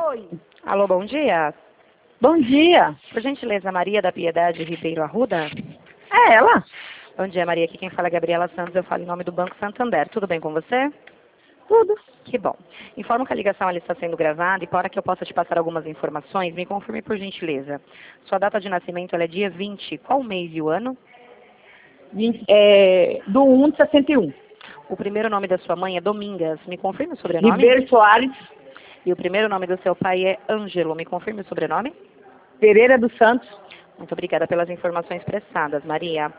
Alô, bom dia. Bom dia. Por gentileza, Maria da Piedade Ribeiro Arruda? É ela? Bom dia, Maria. Aqui quem fala é Gabriela Santos. Eu falo em nome do Banco Santander. Tudo bem com você? Tudo. Que bom. Informo que a ligação ela está sendo gravada e para que eu possa te passar algumas informações, me confirme por gentileza. Sua data de nascimento ela é dia 20. Qual o mês e o ano? Do 1 de 61. O primeiro nome da sua mãe é Domingas. Me confirme o sobrenome? Ribeiro Soares, E o primeiro nome do seu pai é Ângelo. Me confirme o sobrenome? Pereira dos Santos. Muito obrigada pelas informações prestadas, Maria.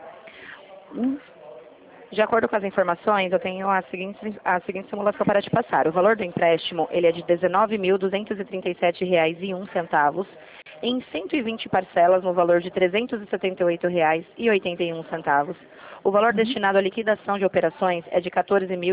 De acordo com as informações, eu tenho a seguinte simulação para te passar. O valor do empréstimo ele é de R$ 19.237,01 em 120 parcelas no valor de R$ 378,81. O valor destinado à liquidação de operações é de R$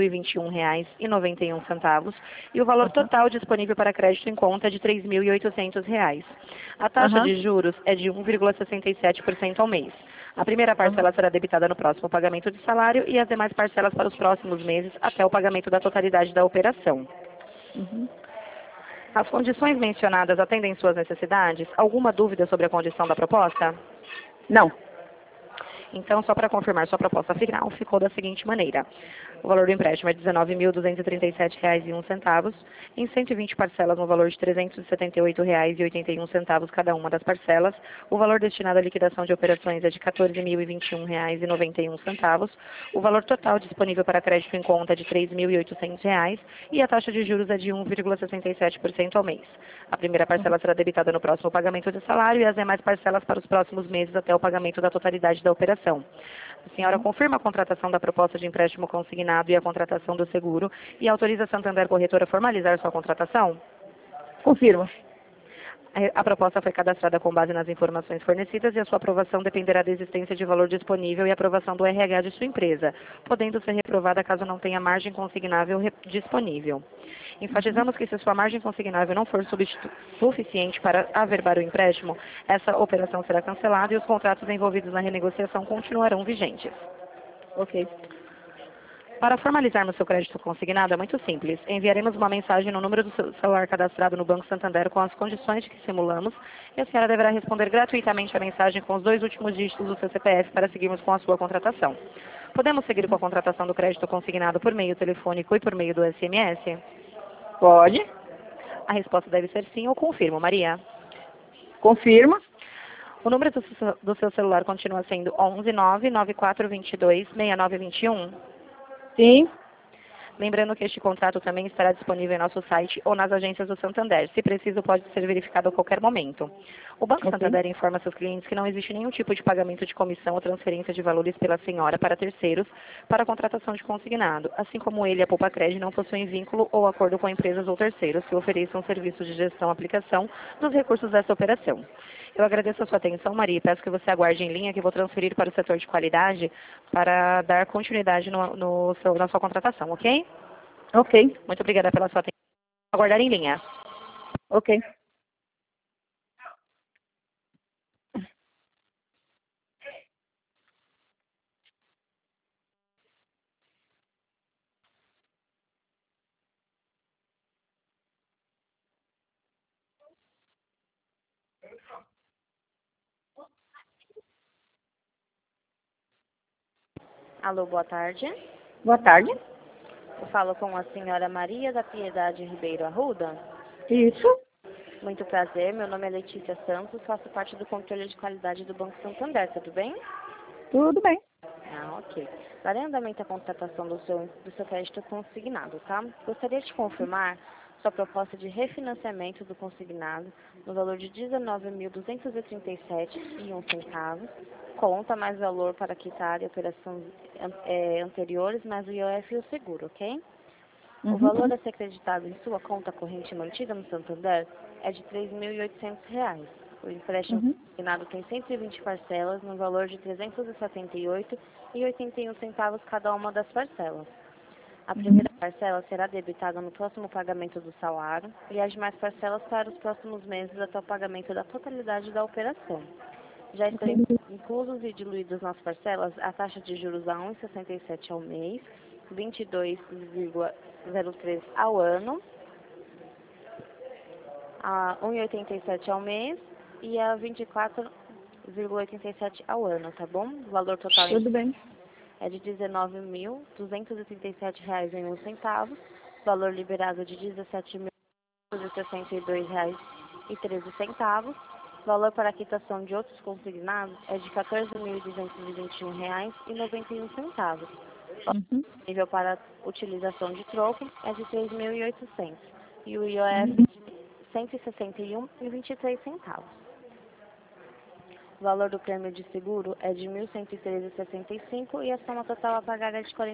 14.021,91 e o valor total disponível para crédito em conta é de R$ 3.800. A taxa de juros é de 1,67% ao mês. A primeira parcela será debitada no próximo pagamento de salário e as demais parcelas para os próximos meses até o pagamento da totalidade da operação. As condições mencionadas atendem suas necessidades? Alguma dúvida sobre a condição da proposta? Não. Então, só para confirmar, sua proposta final ficou da seguinte maneira. O valor do empréstimo é R$ 19.237,01 em 120 parcelas no valor de R$ 378,81 cada uma das parcelas. O valor destinado à liquidação de operações é de R$ 14.021,91. O valor total disponível para crédito em conta é de R$ 3.800 e a taxa de juros é de 1,67% ao mês. A primeira parcela será debitada no próximo pagamento de salário e as demais parcelas para os próximos meses até o pagamento da totalidade da operação. A senhora confirma a contratação da proposta de empréstimo consignado e a contratação do seguro e autoriza a Santander Corretora a formalizar sua contratação? Confirma. A proposta foi cadastrada com base nas informações fornecidas e a sua aprovação dependerá da existência de valor disponível e aprovação do RH de sua empresa, podendo ser reprovada caso não tenha margem consignável disponível. Enfatizamos que se sua margem consignável não for suficiente para averbar o empréstimo, essa operação será cancelada e os contratos envolvidos na renegociação continuarão vigentes. Ok. Para formalizarmos seu crédito consignado é muito simples. Enviaremos uma mensagem no número do seu celular cadastrado no Banco Santander com as condições de que simulamos e a senhora deverá responder gratuitamente a mensagem com os 2 últimos dígitos do seu CPF para seguirmos com a sua contratação. Podemos seguir com a contratação do crédito consignado por meio telefônico e por meio do SMS? Pode. A resposta deve ser sim ou confirmo, Maria. Confirma. O número do seu celular continua sendo 11 99422 6921. Sim. Lembrando que este contrato também estará disponível em nosso site ou nas agências do Santander. Se preciso, pode ser verificado a qualquer momento. O Banco Santander informa seus clientes que não existe nenhum tipo de pagamento de comissão ou transferência de valores pela senhora para terceiros para a contratação de consignado, assim como ele e a Poupa Crédito não possuem vínculo ou acordo com empresas ou terceiros que ofereçam serviços de gestão e aplicação dos recursos dessa operação. Eu agradeço a sua atenção, Maria, e peço que você aguarde em linha que eu vou transferir para o setor de qualidade para dar continuidade na sua contratação, ok? Ok. Muito obrigada pela sua atenção. Aguardar em linha. Ok. Alô, boa tarde. Boa tarde. Eu falo com a senhora Maria da Piedade Ribeiro Arruda. Isso. Muito prazer, meu nome é Letícia Santos, faço parte do controle de qualidade do Banco Santander, tudo bem? Tudo bem. Ah, ok. Darei andamento à contratação do seu crédito consignado, tá? Gostaria de confirmar sua proposta de refinanciamento do consignado no valor de R$ 19.237,01, conta mais valor para quitar de operações anteriores, mais o IOF e o seguro, ok? O valor a ser acreditado em sua conta corrente mantida no Santander é de R$ 3.800. O empréstimo consignado tem 120 parcelas no valor de R$ 378,81 cada uma das parcelas. A primeira parcela será debitada no próximo pagamento do salário e as demais parcelas para os próximos meses até o pagamento da totalidade da operação. Já estão inclusos e diluídos nas parcelas a taxa de juros a 1,67 ao mês, 22,03 ao ano, a 1,87 ao mês e a 24,87 ao ano, tá bom? O valor total Tudo bem. é de R$ 19.237,01. Valor liberado de R$ 17.062,13. Valor para quitação de outros consignados é de R$ 14.221,91. Uhum. Nível para utilização de troco é de 3.800 e o IOF Uhum. 161,23. O valor do prêmio de seguro é de R$ 1.113,65 e a soma total a pagar é de R$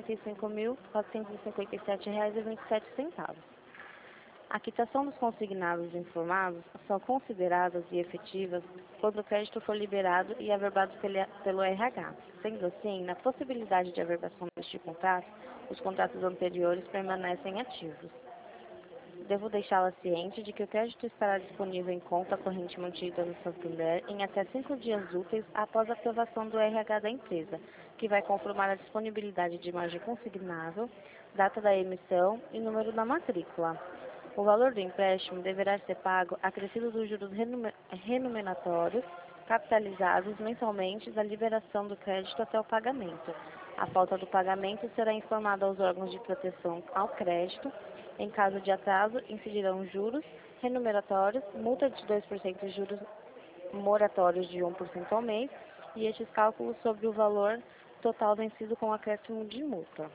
45.457,27. A quitação dos consignados informados são consideradas e efetivas quando o crédito for liberado e averbado pelo RH. Sendo assim, na possibilidade de averbação deste contrato, os contratos anteriores permanecem ativos. Devo deixá-la ciente de que o crédito estará disponível em conta corrente mantida no Santander em até 5 dias úteis após a aprovação do RH da empresa, que vai conformar a disponibilidade de margem consignável, data da emissão e número da matrícula. O valor do empréstimo deverá ser pago acrescido dos juros remuneratórios capitalizados mensalmente da liberação do crédito até o pagamento. A falta do pagamento será informada aos órgãos de proteção ao crédito. Em caso de atraso, incidirão juros remuneratórios, multa de 2% e juros moratórios de 1% ao mês e estes cálculos sobre o valor total vencido com acréscimo de multa.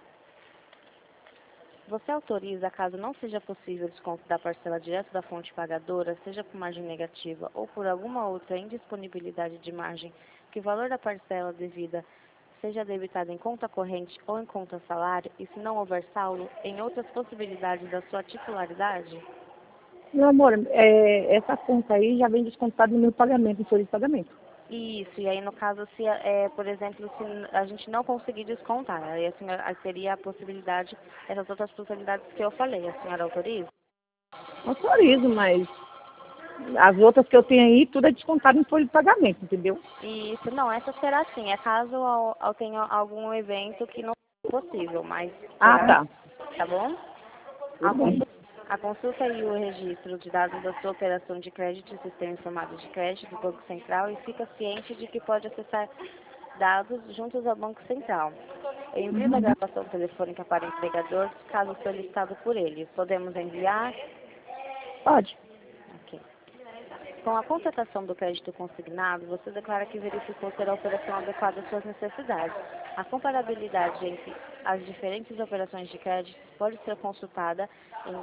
Você autoriza, caso não seja possível o desconto da parcela direto da fonte pagadora, seja por margem negativa ou por alguma outra indisponibilidade de margem, que o valor da parcela devida seja debitado em conta corrente ou em conta salário e, se não houver saldo, em outras possibilidades da sua titularidade? Meu amor, essa conta aí já vem descontada no meu pagamento, em folha de pagamento. Isso, e aí no caso, se, por exemplo, se a gente não conseguir descontar, aí a senhora teria a possibilidade, essas outras possibilidades que eu falei, a senhora autoriza? Autorizo, mas as outras que eu tenho aí, tudo é descontado em folha de pagamento, entendeu? Isso, não, essa será assim, é caso eu tenha algum evento que não é possível, mas Ah, será, tá. tá bom? Tudo bem. A consulta e o registro de dados da sua operação de crédito e sistema informado de crédito do Banco Central e fica ciente de que pode acessar dados juntos ao Banco Central. Eu envio da Uhum. gravação telefônica para o empregador, caso solicitado por ele. Podemos enviar? Pode. Ok. Com a contratação do crédito consignado, você declara que verificou ter a operação adequada às suas necessidades. A comparabilidade entre as diferentes operações de crédito pode ser consultada em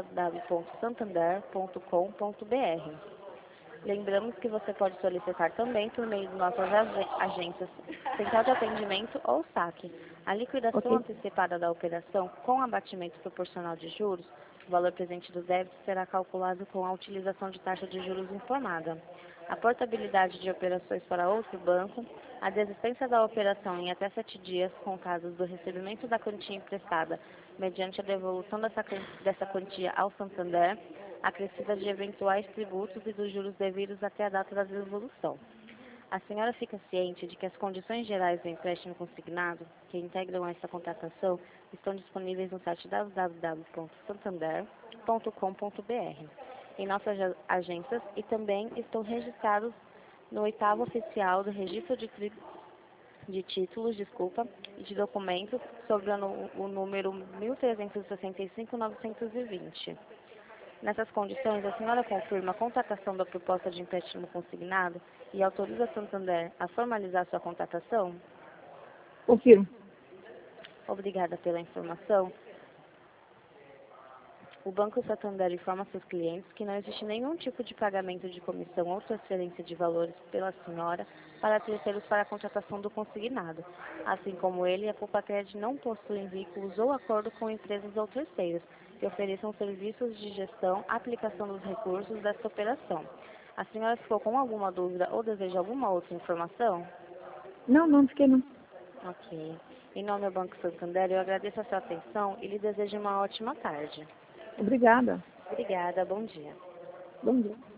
www.santander.com.br. Lembramos que você pode solicitar também por meio de nossas agências Central de Atendimento ou SAC. A liquidação Ok. antecipada da operação com abatimento proporcional de juros, o valor presente do débito será calculado com a utilização de taxa de juros informada. A portabilidade de operações para outro banco, a desistência da operação em até 7 dias, com casos do recebimento da quantia emprestada, mediante a devolução dessa quantia ao Santander, acrescida de eventuais tributos e dos juros devidos até a data da devolução. A senhora fica ciente de que as condições gerais do empréstimo consignado, que integram esta contratação, estão disponíveis no site www.santander.com.br, em nossas agências e também estão registrados no 8º oficial do Registro de Títulos, e de documentos sobre o número 1365-920. Nessas condições, a senhora confirma a contratação da proposta de empréstimo consignado e autoriza a Santander a formalizar sua contratação? Confirmo. Obrigada pela informação. O Banco Santander informa seus clientes que não existe nenhum tipo de pagamento de comissão ou transferência de valores pela senhora para terceiros para a contratação do consignado. Assim como ele, a Culpacred não possui vínculos ou acordo com empresas ou terceiros que ofereçam serviços de gestão, aplicação dos recursos desta operação. A senhora ficou com alguma dúvida ou deseja alguma outra informação? Não fiquei não. Ok. Em nome do Banco Santander, eu agradeço a sua atenção e lhe desejo uma ótima tarde. Obrigada. Obrigada, bom dia. Bom dia.